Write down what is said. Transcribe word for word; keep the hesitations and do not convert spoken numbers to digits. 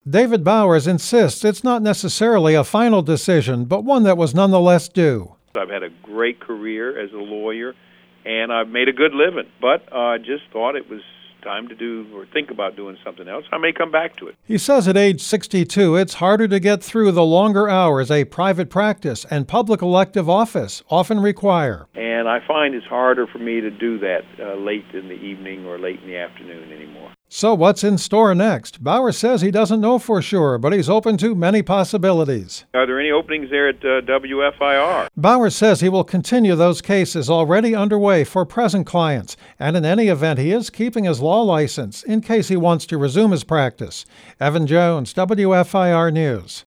David Bowers insists it's not necessarily a final decision, but one that was nonetheless due. I've had a great career as a lawyer, and I've made a good living, but I uh, just thought it was time to do or think about doing something else. I may come back to it. He says at age sixty-two, it's harder to get through the longer hours a private practice and public elective office often require. And I find it's harder for me to do that uh, late in the evening or late in the afternoon anymore. So what's in store next? Bowers says he doesn't know for sure, but he's open to many possibilities. Are there any openings there at uh, W F I R? Bowers says he will continue those cases already underway for present clients, and in any event, he is keeping his law license in case he wants to resume his practice. Evan Jones, W F I R News.